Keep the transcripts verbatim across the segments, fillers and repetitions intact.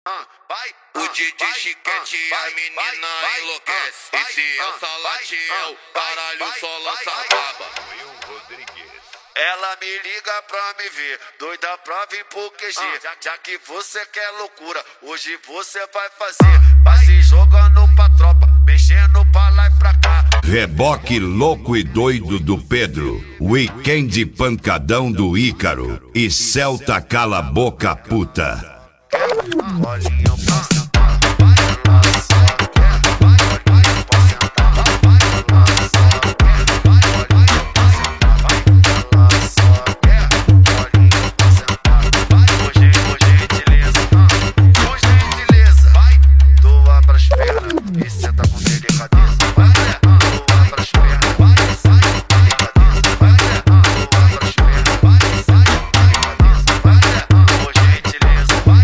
O D J Chiquete e a menina enlouquece. E se essa late é o caralho, só lança baba. Ela me liga pra me ver, doida pra vir pro Q G. Já, já que você quer loucura, hoje você vai fazer. Vai se jogando pra tropa, mexendo pra lá e pra cá. Reboque louco e doido do Pedro, Weekend pancadão do Ícaro e Celta cala a boca puta. Olhinho pra sentar, ela só quer. Olhinho pra sentar, ela só quer. Olhinho pra sentar, ela só quer. Olhinho pra sentar, hoje, por gentileza, por gentileza. Vai, doa pras pernas e senta com delicadeza. Vai, mulher, doa pras pernas, vai, sai com delicadeza. Vai, mulher, doa pras pernas, vai, sai com delicadeza. Vai, mulher, por gentileza, vai.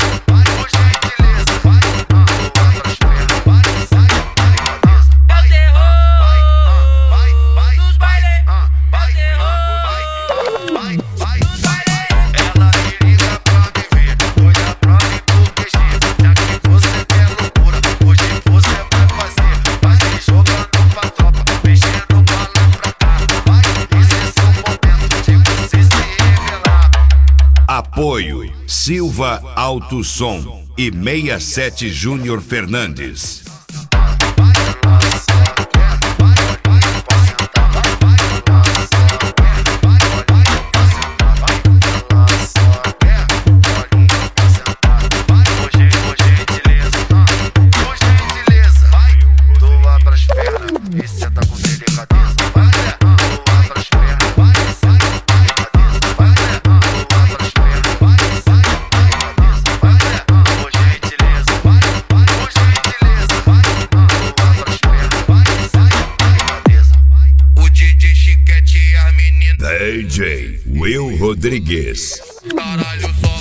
Apoio Silva Alto Som e sessenta e sete Júnior Fernandes. Chiquete e a menina D J Will Rodrigues. caralho, só